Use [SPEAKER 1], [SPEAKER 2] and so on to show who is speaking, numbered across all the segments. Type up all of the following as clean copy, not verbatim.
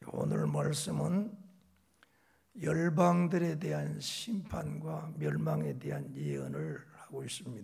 [SPEAKER 1] 오늘 말씀은 열방들에 대한 심판과 멸망에 대한 예언을 하고 있습니다.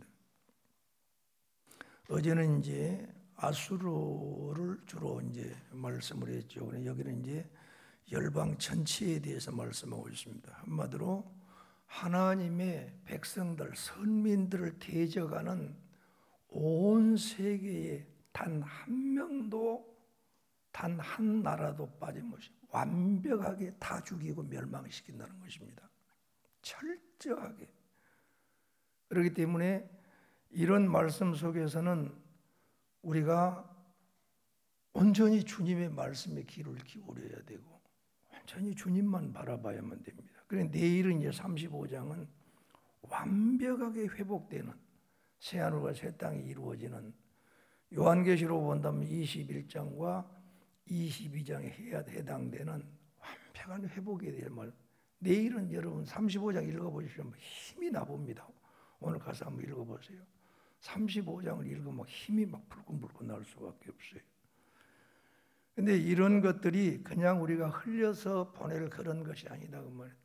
[SPEAKER 1] 어제는 이제 아수르를 주로 이제 말씀을 했죠. 여기는 이제 열방 전체에 대해서 말씀하고 있습니다. 한마디로 하나님의 백성들, 선민들을 대적하는 온 세계에 단 한 명도, 단 한 나라도 빠짐없이 완벽하게 다 죽이고 멸망시킨다는 것입니다. 철저하게. 그렇기 때문에 이런 말씀 속에서는 우리가 온전히 주님의 말씀에 귀를 기울여야 되고 완전히 주님만 바라봐야만 됩니다. 그런데 내일은 이제 35장은 완벽하게 회복되는 새하늘과 새 땅이 이루어지는, 요한계시로 본다면 21장과 22장에 해당되는 완벽한 회복에 대한 말. 내일은 여러분 35장 읽어보시면 힘이 나봅니다. 오늘 가서 한번 읽어보세요. 35장을 읽으면 힘이 막 불끈불끈 날 수밖에 없어요. 근데 이런 것들이 그냥 우리가 흘려서 보낼 그런 것이 아니다. 그 말.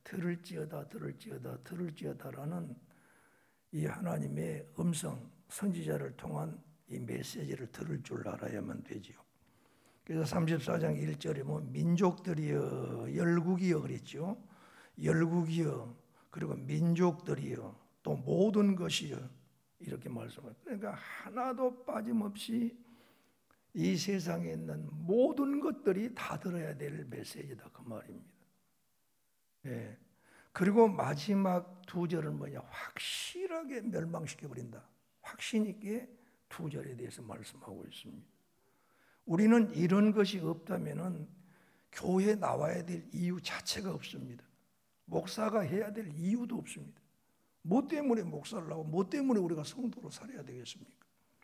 [SPEAKER 1] 들을지어다라는 이 하나님의 음성, 선지자를 통한 이 메시지를 들을 줄 알아야만 되지요. 그래서 34장 1절에 뭐 민족들이여 열국이여 그랬죠. 열국이여, 그리고 민족들이여, 또 모든 것이여, 이렇게 말씀합니다. 그러니까 하나도 빠짐없이 이 세상에 있는 모든 것들이 다 들어야 될 메시지다, 그 말입니다. 예. 그리고 마지막 두 절은 뭐냐? 확실하게 멸망시켜버린다. 확신 있게 두 절에 대해서 말씀하고 있습니다. 우리는 이런 것이 없다면은 교회에 나와야 될 이유 자체가 없습니다. 목사가 해야 될 이유도 없습니다. 뭐 때문에 목사를 하고 뭐 때문에 우리가 성도로 살아야 되겠습니까?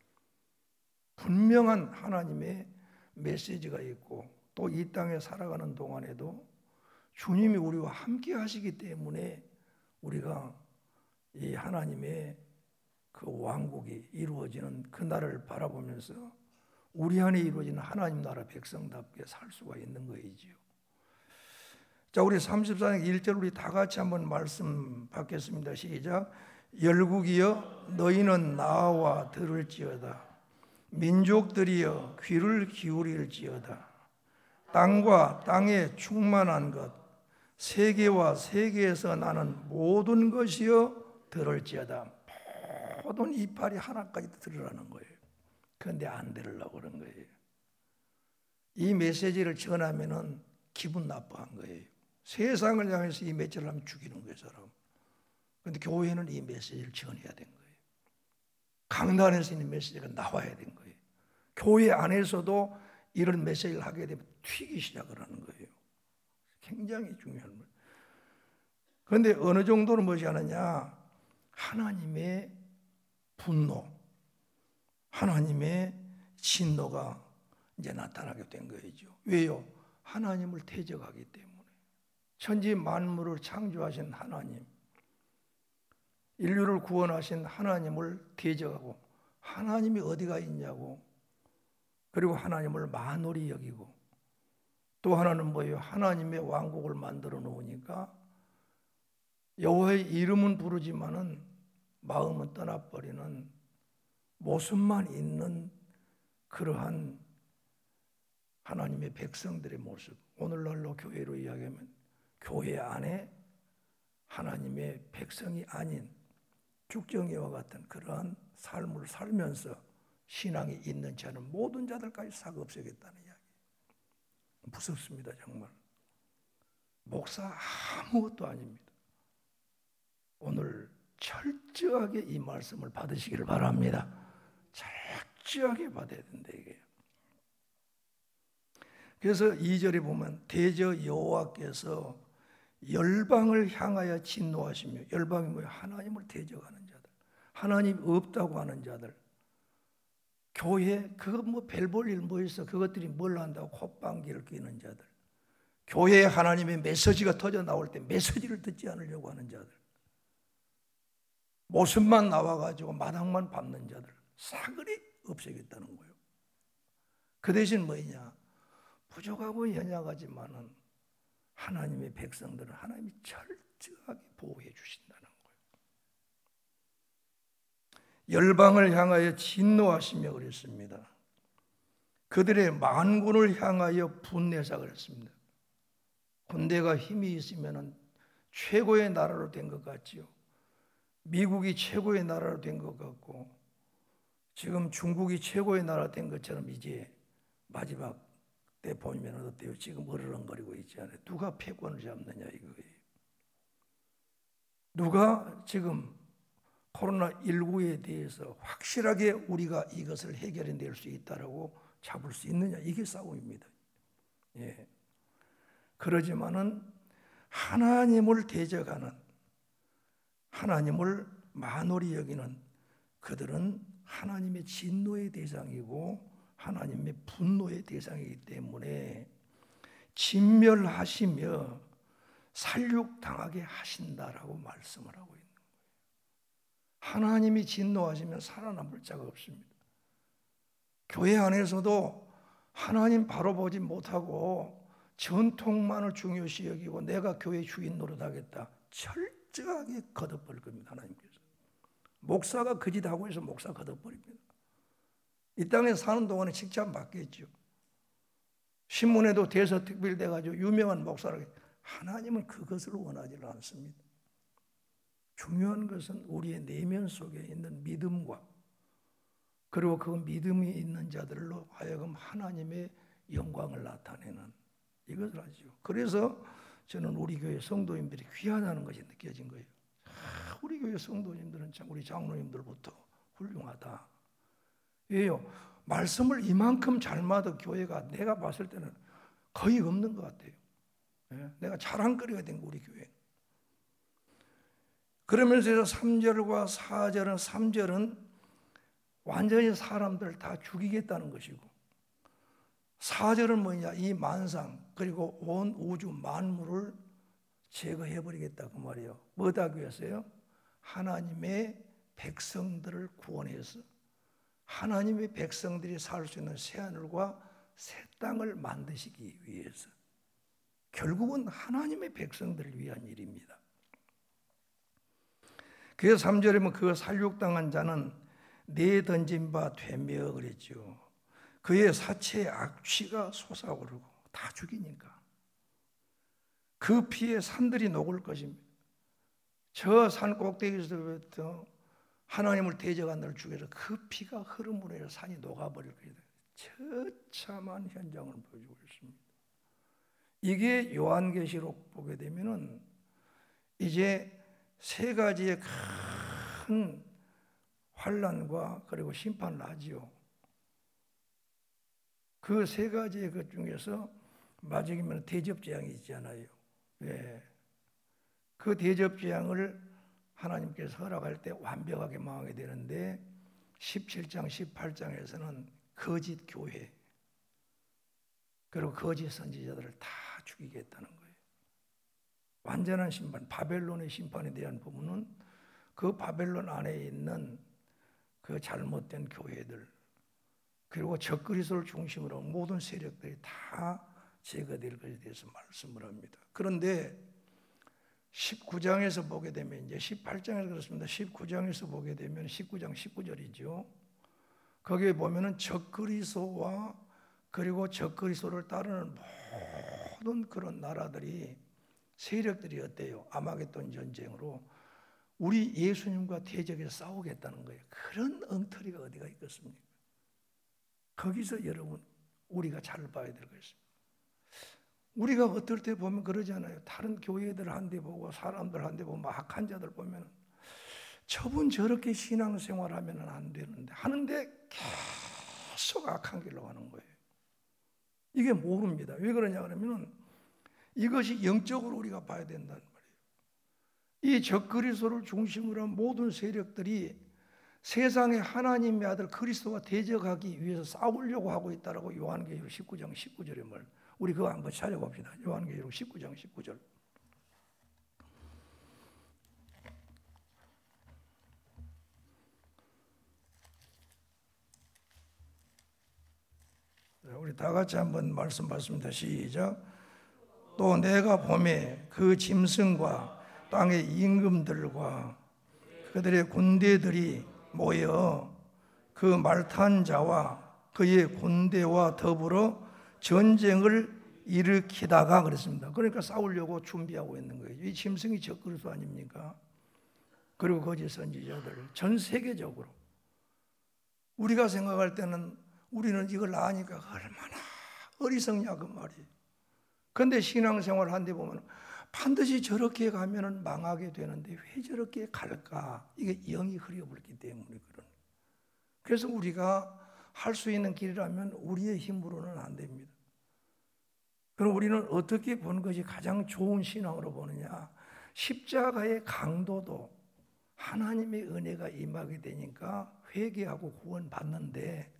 [SPEAKER 1] 분명한 하나님의 메시지가 있고 또 이 땅에 살아가는 동안에도 주님이 우리와 함께 하시기 때문에 우리가 이 하나님의 그 왕국이 이루어지는 그날을 바라보면서 우리 안에 이루어지는 하나님 나라 백성답게 살 수가 있는 거이지요. 자, 우리 34장 1절 우리 다 같이 한번 말씀 받겠습니다. 시작. 열국이여 너희는 나와 들을지어다. 민족들이여 귀를 기울일지어다. 땅과 땅에 충만한 것, 세계와 세계에서 나는 모든 것이여 들을지어다. 모든 이파리 하나까지 들으라는 거예요. 그런데 안 들으려고 그런 거예요. 이 메시지를 전하면은 기분 나빠한 거예요. 세상을 향해서 이 메시지를 하면 죽이는 거예요, 사람. 그런데 교회는 이 메시지를 전해야 된 거예요. 강단에서 있는 메시지가 나와야 된 거예요. 교회 안에서도 이런 메시지를 하게 되면 튀기 시작을 하는 거예요. 굉장히 중요한 거예요. 그런데 어느 정도는 뭐지 않느냐? 하나님의 분노, 하나님의 진노가 이제 나타나게 된 거죠. 왜요? 하나님을 대적하기 때문에. 천지 만물을 창조하신 하나님, 인류를 구원하신 하나님을 대적하고 하나님이 어디가 있냐고, 그리고 하나님을 만홀히 여기고, 또 하나는 뭐예요? 하나님의 왕국을 만들어 놓으니까 여호와의 이름은 부르지만은 마음은 떠나버리는, 모습만 있는 그러한 하나님의 백성들의 모습. 오늘날로 교회로 이야기하면 교회 안에 하나님의 백성이 아닌 죽정이와 같은 그러한 삶을 살면서 신앙이 있는 자는 모든 자들까지 싹 없애겠다는 이야기. 무섭습니다, 정말. 목사 아무것도 아닙니다. 오늘 철저하게 이 말씀을 받으시기를 바랍니다. 철저하게 받아야 된다, 이게. 그래서 2절에 보면 대저 여호와께서 열방을 향하여 진노하시며, 열방이 뭐예요? 하나님을 대적하는 자들, 하나님 없다고 하는 자들. 교회 그거 뭐 별 볼 일 뭐 있어? 그것들이 뭘 한다고 콧방귀를 뀌는 자들. 교회에 하나님의 메시지가 터져 나올 때 메시지를 듣지 않으려고 하는 자들. 모습만 나와가지고 마당만 밟는 자들. 사그리 없애겠다는 거예요. 그 대신 뭐냐? 부족하고 연약하지만은 하나님의 백성들은 하나님이 철저하게 보호해 주신다는 거예요. 열방을 향하여 진노하시며 그랬습니다. 그들의 만군을 향하여 분내사 그랬습니다. 군대가 힘이 있으면 최고의 나라로 된 것 같지요. 미국이 최고의 나라로 된 것 같고 지금 중국이 최고의 나라 된 것처럼 이제 마지막 때 보면 어때요? 지금 어르렁거리고 있지 않아요? 누가 패권을 잡느냐 이거예요. 누가 지금 코로나19에 대해서 확실하게 우리가 이것을 해결해낼 수 있다라고 잡을 수 있느냐, 이게 싸움입니다. 예. 그러지만은 하나님을 대적하는, 하나님을 만홀히 여기는 그들은 하나님의 진노의 대상이고 하나님의 분노의 대상이기 때문에 진멸하시며 살육당하게 하신다라고 말씀을 하고 있는 거예요. 하나님이 진노하시면 살아남을 자가 없습니다. 교회 안에서도 하나님 바로 보지 못하고 전통만을 중요시 여기고 내가 교회 주인 노릇하겠다, 철저하게 거둬버릴 겁니다. 하나님께서. 목사가 그 짓 하고 해서 목사 거둬버립니다. 이 땅에 사는 동안에 칭찬 받겠죠. 신문에도 대서특필돼가지고 유명한 목사라고. 하나님은 그것을 원하지 않습니다. 중요한 것은 우리의 내면 속에 있는 믿음과 그리고 그 믿음이 있는 자들로 하여금 하나님의 영광을 나타내는 이것을 하죠. 그래서 저는 우리 교회 성도님들이 귀하다는 것이 느껴진 거예요. 우리 교회 성도님들은 참 우리 장로님들부터 훌륭하다. 왜요? 말씀을 이만큼 잘 받은 교회가 내가 봤을 때는 거의 없는 것 같아요. 내가 자랑거리가 된 우리 교회. 그러면서 3절과 4절은 3절은 완전히 사람들 다 죽이겠다는 것이고 4절은 뭐냐? 이 만상 그리고 온 우주 만물을 제거해버리겠다 그 말이에요. 뭐다 그랬어요? 하나님의 백성들을 구원해서 하나님의 백성들이 살 수 있는 새하늘과 새 땅을 만드시기 위해서 결국은 하나님의 백성들을 위한 일입니다. 그래서 3절에 보면 그 살육당한 자는 내던진 바 되며 그랬죠. 그의 사체의 악취가 솟아오르고 다 죽이니까 그 피에 산들이 녹을 것입니다. 저 산 꼭대기에서부터 하나님을 대적한 날 죽여서 그 피가 흐름으로 해서 산이 녹아버릴 거예요. 처참한 현장을 보여주고 있습니다. 이게 요한계시록 보게 되면은 이제 세 가지의 큰 환난과 그리고 심판을 하지요. 그 세 가지의 것 중에서 마지막이면 대접재앙이 있잖아요. 예. 그 대접재앙을 하나님께서 허락할 때 완벽하게 망하게 되는데 17장, 18장에서는 거짓 교회 그리고 거짓 선지자들을 다 죽이겠다는 거예요. 완전한 심판, 바벨론의 심판에 대한 부분은 그 바벨론 안에 있는 그 잘못된 교회들 그리고 적그리스도를 중심으로 모든 세력들이 다 제거될 것에 대해서 말씀을 합니다. 그런데 19장에서 보게 되면 이제 18장에서 그렇습니다. 19장에서 보게 되면 19장 19절이죠. 거기에 보면은 적그리스도와 그리고 적그리스도를 따르는 모든 그런 나라들이 세력들이 어때요? 아마겟돈 전쟁으로 우리 예수님과 대적해서 싸우겠다는 거예요. 그런 엉터리가 어디가 있겠습니까? 거기서 여러분 우리가 잘 봐야 될 것입니다. 우리가 어떨 때 보면 그러잖아요. 다른 교회들 한 대 보고 사람들 한 대 보고 막 악한 자들 보면 저분 저렇게 신앙생활 하면 안 되는데 하는데 계속 악한 길로 가는 거예요. 이게 모릅니다. 왜 그러냐 그러면 이것이 영적으로 우리가 봐야 된다는 말이에요. 이 적그리스도를 중심으로 한 모든 세력들이 세상의 하나님의 아들 그리스도와 대적하기 위해서 싸우려고 하고 있다라고 요한계시록 19장 19절의 말. 우리 그거 한번 찾아봅시다. 요한계시록 19장 19절. 우리 다 같이 한번 말씀 받습니다. 시작. 또 내가 보매 그 짐승과 땅의 임금들과 그들의 군대들이 모여 그 말탄 자와 그의 군대와 더불어 전쟁을 일으키다가 그랬습니다. 그러니까 싸우려고 준비하고 있는 거예요. 이 짐승이 적그리스도 아닙니까? 그리고 거짓 선지자들 전 세계적으로 우리가 생각할 때는 우리는 이걸 아니까 얼마나 어리석냐 그 말이에요. 그런데 신앙생활을 한데 보면 반드시 저렇게 가면은 망하게 되는데 왜 저렇게 갈까? 이게 영이 흐려버렸기 때문에 그런. 그래서 우리가 할 수 있는 길이라면 우리의 힘으로는 안 됩니다. 그럼 우리는 어떻게 보는 것이 가장 좋은 신앙으로 보느냐? 십자가의 강도도 하나님의 은혜가 임하게 되니까 회개하고 구원받는데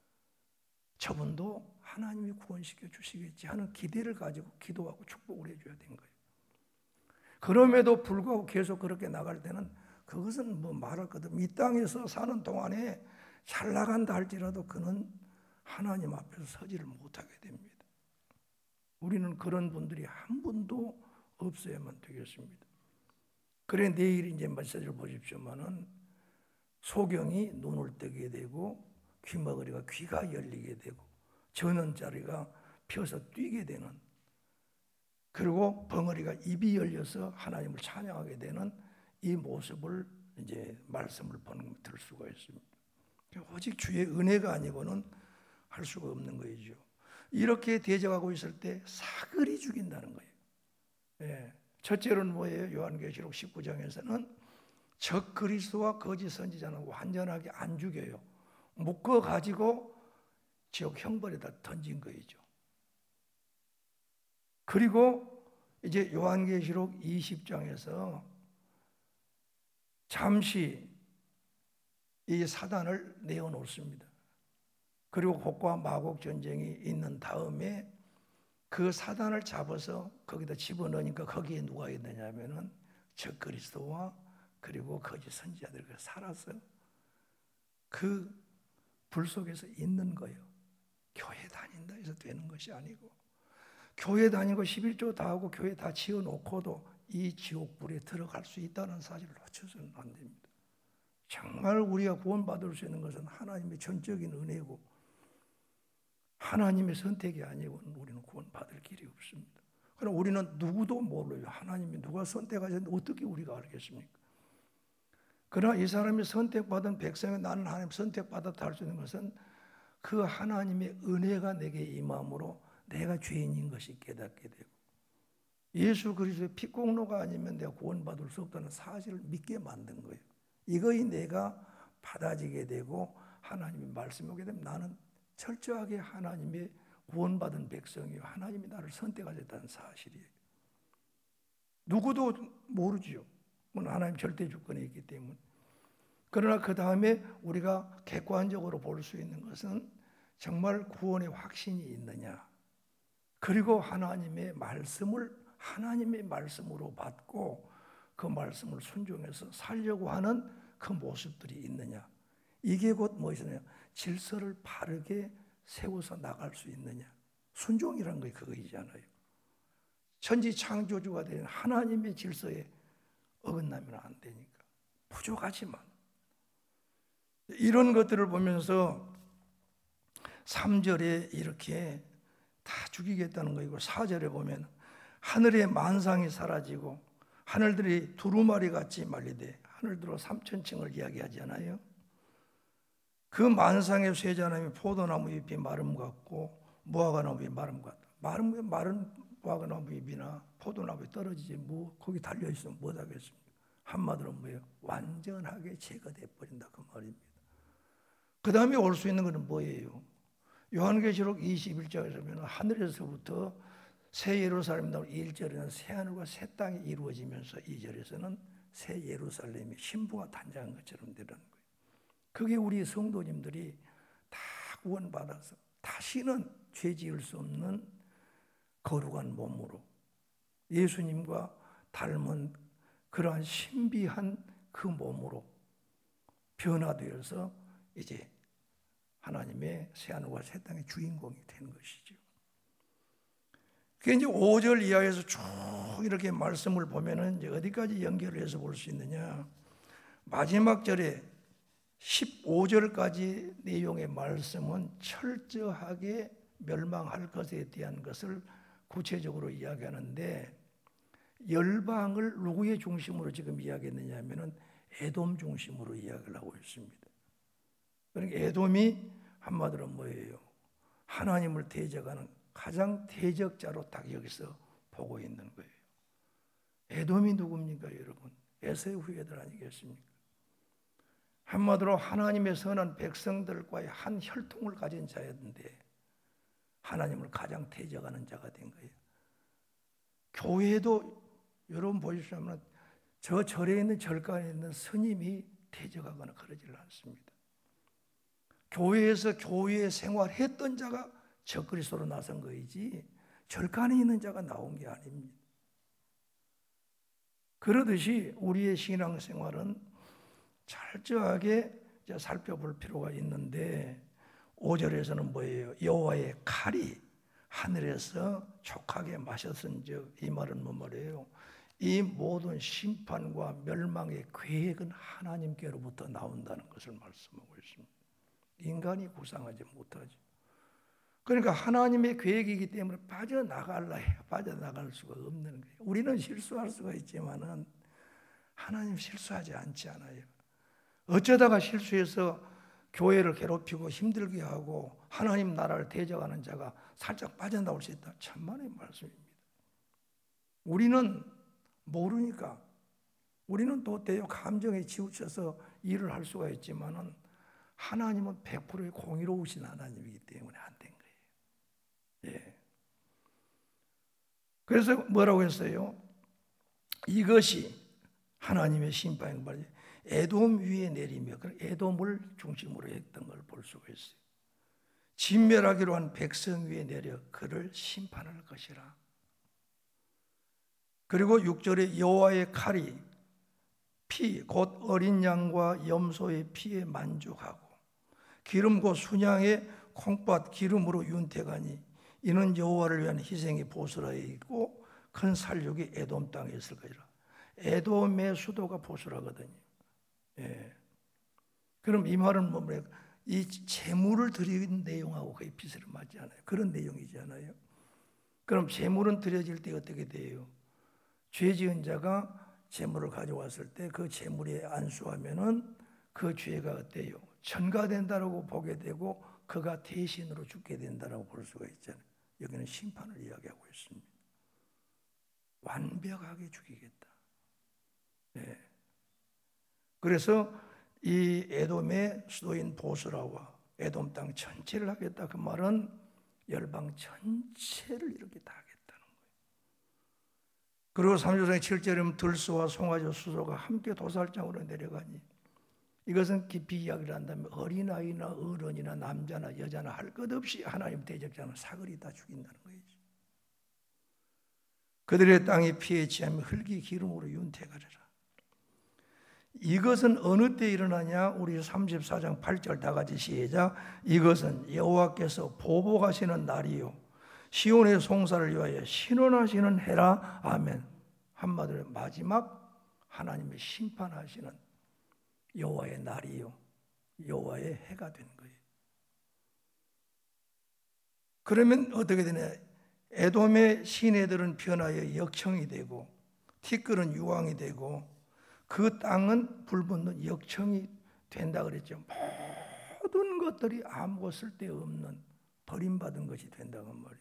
[SPEAKER 1] 저분도 하나님이 구원시켜 주시겠지 하는 기대를 가지고 기도하고 축복을 해줘야 된 거예요. 그럼에도 불구하고 계속 그렇게 나갈 때는 그것은 뭐 말할 것도 없이 이 땅에서 사는 동안에 잘 나간다 할지라도 그는 하나님 앞에서 서지를 못하게 됩니다. 우리는 그런 분들이 한 분도 없어야만 되겠습니다. 그래 내일 이제 메시지를 보십시오만은 소경이 눈을 뜨게 되고 귀머거리가 귀가 열리게 되고 전원자리가 펴서 뛰게 되는, 그리고 벙어리가 입이 열려서 하나님을 찬양하게 되는 이 모습을 이제 말씀을 들 수가 있습니다. 오직 주의 은혜가 아니고는 할 수가 없는 거죠. 이렇게 대적하고 있을 때 사글이 죽인다는 거예요. 예. 첫째로는 뭐예요? 요한계시록 19장에서는 적 그리스도와 거짓 선지자는 완전하게 안 죽여요. 묶어 가지고 지옥 형벌에다 던진 거죠. 그리고 이제 요한계시록 20장에서 잠시 이 사단을 내어놓습니다. 그리고 곡과 마곡 전쟁이 있는 다음에 그 사단을 잡아서 거기다 집어넣으니까 거기에 누가 있느냐면은 적 그리스도와 그리고 거짓 선지자들이 살아서 그 불 속에서 있는 거예요. 교회 다닌다 해서 되는 것이 아니고, 교회 다니고 11조 다 하고 교회 다 지어놓고도 이 지옥불에 들어갈 수 있다는 사실을 놓쳐서는 안 됩니다. 정말 우리가 구원받을 수 있는 것은 하나님의 전적인 은혜고 하나님의 선택이 아니고는 우리는 구원받을 길이 없습니다. 그러나 우리는 누구도 몰라요. 하나님이 누가 선택하셨는데 어떻게 우리가 알겠습니까? 그러나 이 사람이 선택받은 백성이 나는 하나님 선택받았다 할 수 있는 것은 그 하나님의 은혜가 내게 임함으로 내가 죄인인 것이 깨닫게 되고 예수 그리스도의 피공로가 아니면 내가 구원받을 수 없다는 사실을 믿게 만든 거예요. 이거이 내가 받아지게 되고 하나님의 말씀이 오게 되면 나는 철저하게 하나님의 구원받은 백성이요 하나님이 나를 선택하셨다는 사실이에요. 누구도 모르지요. 하나님 절대 주권에 있기 때문에. 그러나 그 다음에 우리가 객관적으로 볼 수 있는 것은 정말 구원의 확신이 있느냐, 그리고 하나님의 말씀을 하나님의 말씀으로 받고 그 말씀을 순종해서 살려고 하는 그 모습들이 있느냐, 이게 곧 무엇이냐, 질서를 바르게 세워서 나갈 수 있느냐. 순종이라는 게 그거이잖아요. 천지 창조주가 된 하나님의 질서에 어긋나면 안 되니까 부족하지만 이런 것들을 보면서 3절에 이렇게 다 죽이겠다는 거이고 4절에 보면 하늘의 만상이 사라지고 하늘들이 두루마리 같이 말리되, 하늘들로 3천층을 이야기하잖아요. 그 만상의 쇠자나무 포도나무 잎이 마름 같고 무화과나무 잎이 마름 같다. 마른 무화과나무 잎이나 포도나무에 떨어지지 뭐 거기 달려있으면 못하겠습니까? 한마디로 뭐예요? 완전하게 제거돼 버린다 그 말입니다. 그 다음에 올 수 있는 것은 뭐예요? 요한계시록 21장에서 보면 하늘에서부터 새 예루살렘 나올 1절에는 새 하늘과 새 땅이 이루어지면서 2절에서는 새 예루살렘이 신부가 단장한 것처럼 되는 거예요. 그게 우리 성도님들이 다 구원받아서 다시는 죄 지을 수 없는 거룩한 몸으로 예수님과 닮은 그러한 신비한 그 몸으로 변화되어서 이제 하나님의 새하늘과 새 땅의 주인공이 되는 것이죠. 그게 이제 5절 이하에서 쭉 이렇게 말씀을 보면은 이제 어디까지 연결을 해서 볼 수 있느냐? 마지막 절에 15절까지 내용의 말씀은 철저하게 멸망할 것에 대한 것을 구체적으로 이야기하는데, 열방을 누구의 중심으로 지금 이야기했느냐 하면은 에돔 중심으로 이야기를 하고 있습니다. 그러니까 에돔이 한마디로 뭐예요? 하나님을 대적하는 가장 대적자로 딱 여기서 보고 있는 거예요. 에돔이 누굽니까, 여러분? 에서의 후예들 아니겠습니까? 한마디로 하나님의 선한 백성들과의 한 혈통을 가진 자였는데 하나님을 가장 대적하는 자가 된 거예요. 교회도 여러분 보시면 저 절에 있는 절간에 있는 스님이 대적하거나 그러질 않습니다. 교회에서 교회 생활했던 자가 적그리스도로 나선 거이지 절간에 있는 자가 나온 게 아닙니다. 그러듯이 우리의 신앙생활은 철저하게 살펴볼 필요가 있는데, 5절에서는 뭐예요? 여호와의 칼이 하늘에서 촉하게 마셨은즉, 이 말은 뭐 말이에요? 이 모든 심판과 멸망의 계획은 하나님께로부터 나온다는 것을 말씀하고 있습니다. 인간이 구상하지 못하죠. 그러니까 하나님의 계획이기 때문에 빠져나갈라 해요. 빠져나갈 수가 없는 거예요. 우리는 실수할 수가 있지만은 하나님 실수하지 않지 않아요. 어쩌다가 실수해서 교회를 괴롭히고 힘들게 하고 하나님 나라를 대적하는 자가 살짝 빠져나올 수 있다. 천만의 말씀입니다. 우리는 모르니까, 우리는 또 때요 감정에 치우쳐서 일을 할 수가 있지만은 하나님은 100%의 공의로우신 하나님이기 때문에 안 된 거예요. 예. 그래서 뭐라고 했어요? 이것이 하나님의 심판인 말이에요. 에돔 위에 내리며, 에돔을 중심으로 했던 걸 볼 수가 있어요. 진멸하기로 한 백성 위에 내려 그를 심판할 것이라. 그리고 6절에 여호와의 칼이 피 곧 어린 양과 염소의 피에 만족하고 기름 곧 순양의 콩팥 기름으로 윤택하니 이는 여호와를 위한 희생의 보수라에 있고 큰 살육이 에돔 땅에 있을 것이라. 에돔의 수도가 보수라거든요. 예. 그럼 이 말은 뭐예요? 이 제물을 드리는 내용하고 거의 비슷을 맞지 않아요? 그런 내용이잖아요. 그럼 제물은 드려질 때 어떻게 돼요? 죄 지은 자가 제물을 가져왔을 때 그 제물에 안수하면은 그 죄가 어때요? 전가된다라고 보게 되고 그가 대신으로 죽게 된다라고 볼 수가 있잖아요. 여기는 심판을 이야기하고 있습니다. 완벽하게 죽이겠다. 네. 그래서 이 에돔의 수도인 보스라와 에돔 땅 전체를 하겠다. 그 말은 열방 전체를 이렇게 다 하겠다는 거예요. 그리고 3절의 7절이면 들소와 송아지 수소가 함께 도살장으로 내려가니, 이것은 깊이 이야기를 한다면 어린아이나 어른이나 남자나 여자나 할 것 없이 하나님 대적자는 사거리 다 죽인다는 거예요. 그들의 땅이 피에 취하며 흙이 기름으로 윤택하리라. 이것은 어느 때 일어나냐? 우리 34장 8절 다 같이 시작. 이것은 여호와께서 보복하시는 날이요 시온의 송사를 위하여 신원하시는 해라. 아멘. 한마디로 마지막 하나님의 심판하시는 여호와의 날이요 여호와의 해가 된 거예요. 그러면 어떻게 되냐? 에돔의 시내들은 변하여 역청이 되고 티끌은 유황이 되고 그 땅은 불붙는 역청이 된다 그랬죠. 모든 것들이 아무 쓸데없는 버림받은 것이 된다고 말이에요.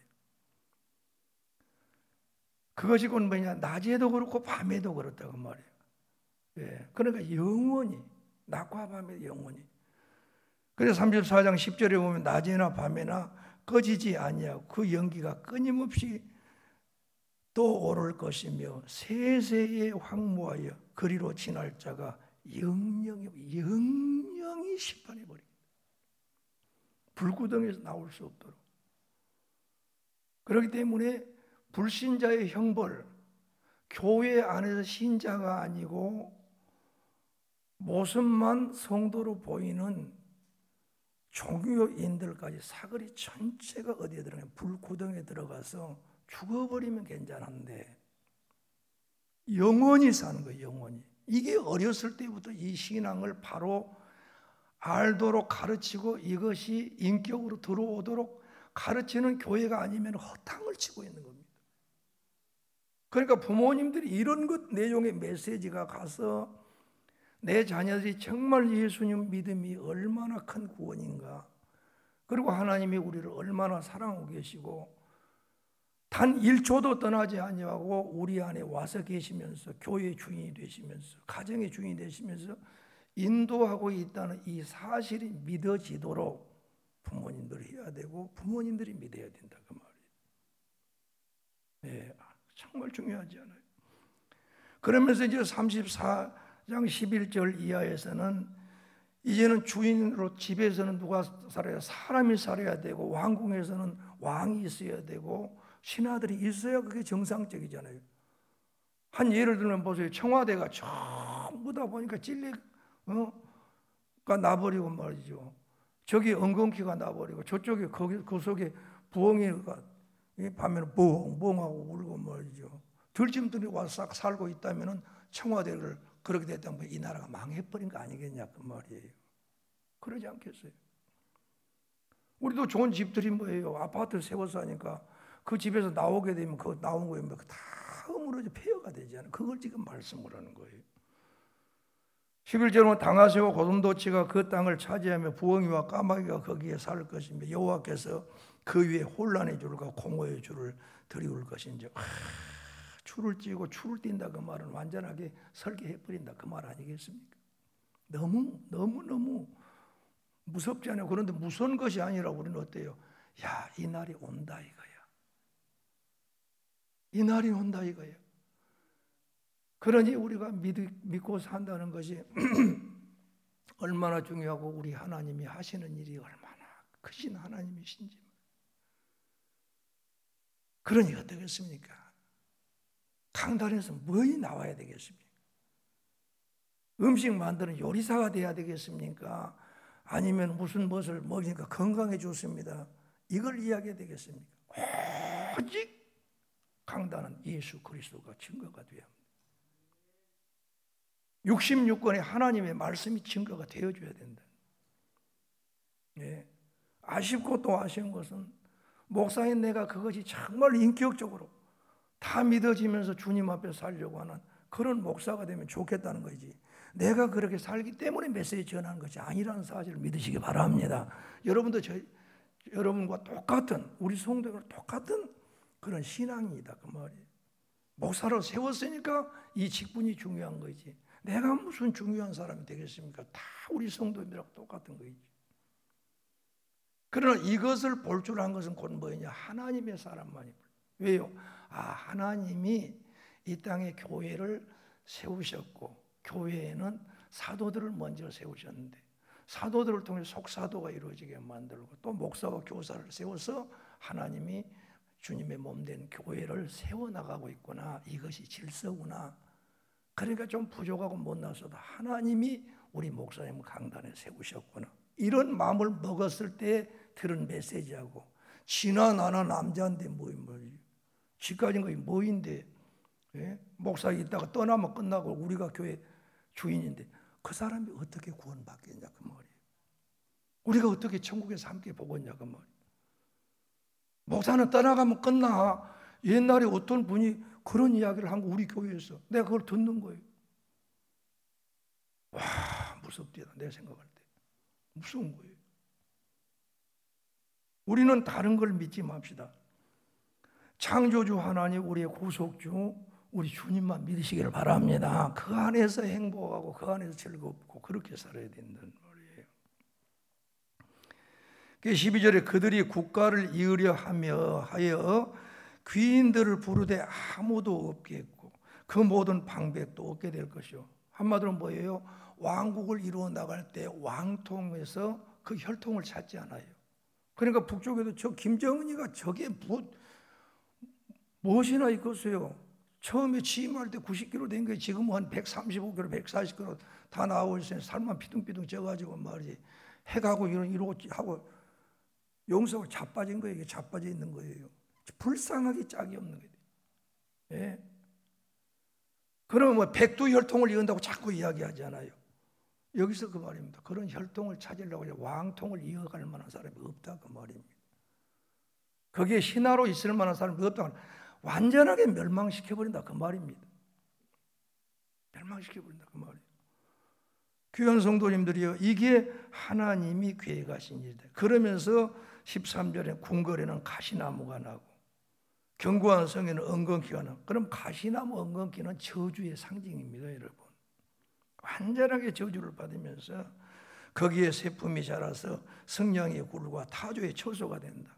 [SPEAKER 1] 그것이 곧 뭐냐? 낮에도 그렇고 밤에도 그렇다고 말이에요. 예, 그러니까 영원히, 낮과 밤에 영원히. 그래서 34장 10절에 보면 낮에나 밤에나 꺼지지 아니하고 그 연기가 끊임없이 또 오를 것이며 세세에 황무하여 그리로 지날 자가 영영이 심판해 버립니다. 불구덩이에서 나올 수 없도록. 그렇기 때문에 불신자의 형벌, 교회 안에서 신자가 아니고 모습만 성도로 보이는 종교인들까지 사거리 전체가 어디에 들어가냐, 불구덩이에 들어가서 죽어버리면 괜찮은데 영원히 사는 거예요. 영원히. 이게 어렸을 때부터 이 신앙을 바로 알도록 가르치고 이것이 인격으로 들어오도록 가르치는 교회가 아니면 허탕을 치고 있는 겁니다. 그러니까 부모님들이 이런 것 내용의 메시지가 가서 내 자녀들이 정말 예수님 믿음이 얼마나 큰 구원인가, 그리고 하나님이 우리를 얼마나 사랑하고 계시고 단 1초도 떠나지 아니하고 우리 안에 와서 계시면서 교회의 주인이 되시면서 가정의 주인이 되시면서 인도하고 있다는 이 사실이 믿어지도록 부모님들이 해야 되고 부모님들이 믿어야 된다, 그 말이에요. 네, 정말 중요하지 않아요? 그러면서 이제 34장 11절 이하에서는 이제는 주인으로 집에서는 누가 살아야, 사람이 살아야 되고 왕궁에서는 왕이 있어야 되고 신하들이 있어야 그게 정상적이잖아요. 한 예를 들면 보세요. 청와대가 전부 다 보니까 찔레가 나버리고 말이죠. 저기 엉겅퀴가 나버리고 저쪽에 거기 그 속에 부엉이가 밤에는 뻥뻥하고 울고 말이죠. 들짐들이 와서 싹 살고 있다면은 청와대를 그렇게 됐다면 이 나라가 망해버린 거 아니겠냐, 그 말이에요. 그러지 않겠어요? 우리도 좋은 집들이 뭐예요? 아파트 세워서 하니까 그 집에서 나오게 되면 그 나온 거에 다 허물어져 폐허가 되잖아요. 그걸 지금 말씀을 하는 거예요. 11절은 당하시고 고슴도치가 그 땅을 차지하며 부엉이와 까마귀가 거기에 살 것이며 여호와께서 그 위에 혼란의 줄과 공허의 줄을 들이울 것인지. 줄을 찌고 줄을 띈다, 그 말은 완전하게 설계해버린다, 그 말 아니겠습니까? 너무 무섭지 않아요? 그런데 무서운 것이 아니라 우리는 어때요? 야, 이 날이 온다 이거야. 이 날이 온다 이거야. 그러니 우리가 믿고 산다는 것이 얼마나 중요하고 우리 하나님이 하시는 일이 얼마나 크신 하나님이신지. 그러니 어떻겠습니까? 강단에서 뭐이 나와야 되겠습니까? 음식 만드는 요리사가 돼야 되겠습니까? 아니면 무슨 것을 먹으니까 건강해졌습니다, 이걸 이야기해야 되겠습니까? 오직 강단은 예수 그리스도가 증거가 돼야 합니다. 66권의 하나님의 말씀이 증거가 되어줘야 된다. 네. 아쉽고 또 아쉬운 것은 목사인 내가 그것이 정말 인격적으로 다 믿어지면서 주님 앞에 살려고 하는 그런 목사가 되면 좋겠다는 거지, 내가 그렇게 살기 때문에 메시지 전하는 것이 아니라는 사실을 믿으시기 바랍니다. 여러분도 여러분과 똑같은, 우리 성도와 똑같은 그런 신앙이다, 그 말이에요. 목사로 세웠으니까 이 직분이 중요한 거지, 내가 무슨 중요한 사람이 되겠습니까? 다 우리 성도들하고 똑같은 거지. 그러나 이것을 볼 줄 안 것은 곧 뭐냐? 하나님의 사람만이. 왜요? 하나님이 이 땅에 교회를 세우셨고 교회에는 사도들을 먼저 세우셨는데 사도들을 통해 속사도가 이루어지게 만들고 또 목사와 교사를 세워서 하나님이 주님의 몸된 교회를 세워나가고 있구나, 이것이 질서구나. 그러니까 좀 부족하고 못나서도 하나님이 우리 목사님 강단에 세우셨구나, 이런 마음을 먹었을 때 들은 메시지하고, 지나 나나 남자인데 뭐지, 지까진 거이 뭐인데, 예? 목사 있다가 떠나면 끝나고 우리가 교회 주인인데 그 사람이 어떻게 구원받겠냐, 그 말이에요. 우리가 어떻게 천국에서 함께 보겠냐, 그 말이에요. 목사는 떠나가면 끝나. 옛날에 어떤 분이 그런 이야기를 한 거 우리 교회에서 내가 그걸 듣는 거예요. 와, 무섭더라. 내가 생각할 때 무서운 거예요. 우리는 다른 걸 믿지 맙시다. 창조주 하나님, 우리의 구속주, 우리 주님만 믿으시기를 바랍니다. 그 안에서 행복하고 그 안에서 즐겁고 그렇게 살아야 된다는 말이에요. 12절에 그들이 국가를 이으려 하여 귀인들을 부르되 아무도 없겠고 그 모든 방백도 없게 될 것이요. 한마디로 뭐예요? 왕국을 이루어 나갈 때 왕통에서 그 혈통을 찾지 않아요. 그러니까 북쪽에도 저 김정은이가 저게 무엇이나 있겠어요. 처음에 취임할 때 90kg 된 게 지금은 한 135kg, 140kg 다 나오고 있어요. 살만 피둥피둥 쪄가지고 말이지. 해가고 이러고 하고 용서가 자빠진 거예요. 이게 자빠져 있는 거예요. 불쌍하기 짝이 없는 거예요. 예. 그러면 뭐 백두혈통을 이은다고 자꾸 이야기하잖아요. 여기서 그 말입니다. 그런 혈통을 찾으려고 왕통을 이어갈 만한 사람이 없다 그 말입니다. 거기에 신하로 있을 만한 사람이 없다. 완전하게 멸망시켜버린다 그 말입니다. 멸망시켜버린다 그 말이에요. 귀한 성도님들이요, 이게 하나님이 계획하신 일이다. 그러면서 13절에 궁궐에는 가시나무가 나고 견고한 성에는 엉겅퀴가 나고. 그럼 가시나무 엉겅퀴는 저주의 상징입니다 여러분. 완전하게 저주를 받으면서 거기에 세품이 자라서 성냥의 굴과 타조의 처소가 된다.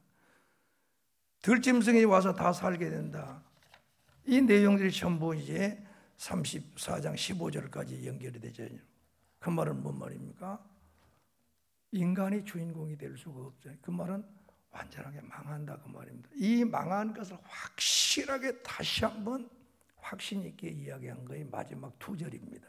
[SPEAKER 1] 들짐승이 와서 다 살게 된다. 이 내용들이 전부 이제 34장 15절까지 연결이 되죠. 그 말은 뭔 말입니까? 인간이 주인공이 될 수가 없죠. 그 말은 완전하게 망한다 그 말입니다. 이 망한 것을 확실하게 다시 한번 확신 있게 이야기한 것이 마지막 두 절입니다.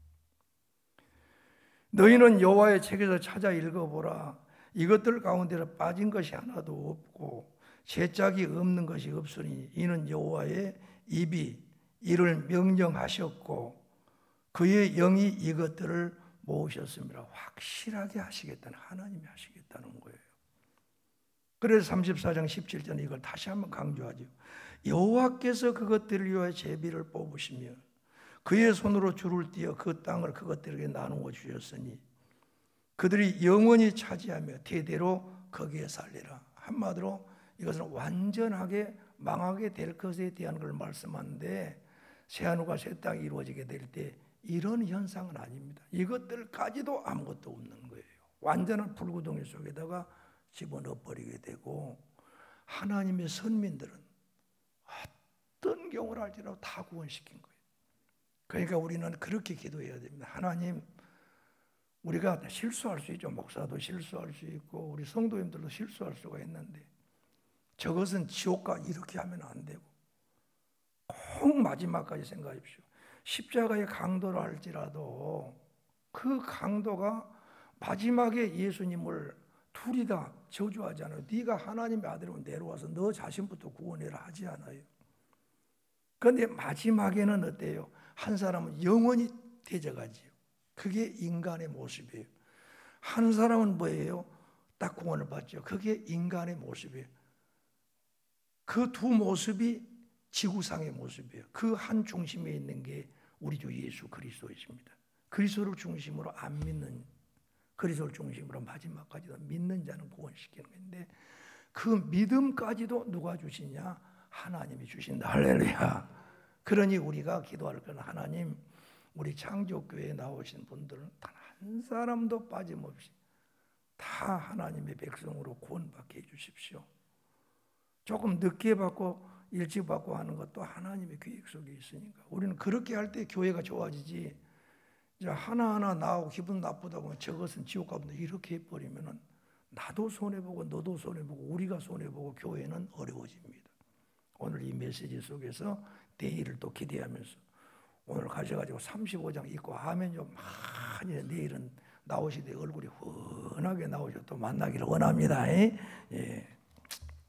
[SPEAKER 1] 너희는 여호와의 책에서 찾아 읽어보라. 이것들 가운데로 빠진 것이 하나도 없고 죄짝이 없는 것이 없으니 이는 여호와의 입이 이를 명령하셨고 그의 영이 이것들을 모으셨습니다. 확실하게 하시겠다는, 하나님이 하시겠다는 거예요. 그래서 34장 17절에 이걸 다시 한번 강조하죠. 여호와께서 그것들을 위하여 제비를 뽑으시며 그의 손으로 줄을 띄어 그 땅을 그것들에게 나누어 주셨으니 그들이 영원히 차지하며 대대로 거기에 살리라. 한마디로 이것은 완전하게 망하게 될 것에 대한 걸 말씀하는데 새하늘과 새 땅이 이루어지게 될 때 이런 현상은 아닙니다. 이것들까지도 아무것도 없는 거예요. 완전한 불구덩이 속에다가 집어넣어 버리게 되고 하나님의 선민들은 어떤 경우를 할지라도 다 구원시킨 거예요. 그러니까 우리는 그렇게 기도해야 됩니다. 하나님, 우리가 실수할 수 있죠. 목사도 실수할 수 있고 우리 성도님들도 실수할 수가 있는데 저것은 지옥과 이렇게 하면 안 되고 꼭 마지막까지 생각하십시오. 십자가의 강도를 할지라도 그 강도가 마지막에 예수님을 둘이 다 저주하잖아요. 네가 하나님의 아들이면 내려와서 너 자신부터 구원해라 하지 않아요. 그런데 마지막에는 어때요? 한 사람은 영원히 대적하지요. 그게 인간의 모습이에요. 한 사람은 뭐예요? 딱 구원을 받죠. 그게 인간의 모습이에요. 그 두 모습이 지구상의 모습이에요. 그 한 중심에 있는 게 우리 주 예수 그리스도이십니다. 그리스도를 중심으로 안 믿는, 그리스도를 중심으로 마지막까지도 믿는 자는 구원시키는 건데 그 믿음까지도 누가 주시냐? 하나님이 주신다. 할렐루야. 그러니 우리가 기도할 건 하나님, 우리 창조교회에 나오신 분들은 단 한 사람도 빠짐없이 다 하나님의 백성으로 구원받게 해주십시오. 조금 늦게 받고 일찍 받고 하는 것도 하나님의 계획 속에 있으니까 우리는 그렇게 할 때 교회가 좋아지지, 이제 하나하나 나오고 기분 나쁘다고 저것은 지옥 가본다 이렇게 해버리면 나도 손해보고 너도 손해보고 우리가 손해보고 교회는 어려워집니다. 오늘 이 메시지 속에서 내일을 또 기대하면서 오늘 가셔가지고 35장 읽고 하면 좀 많이 내일은 나오시되 얼굴이 훤하게 나오셔 또 만나기를 원합니다. 예.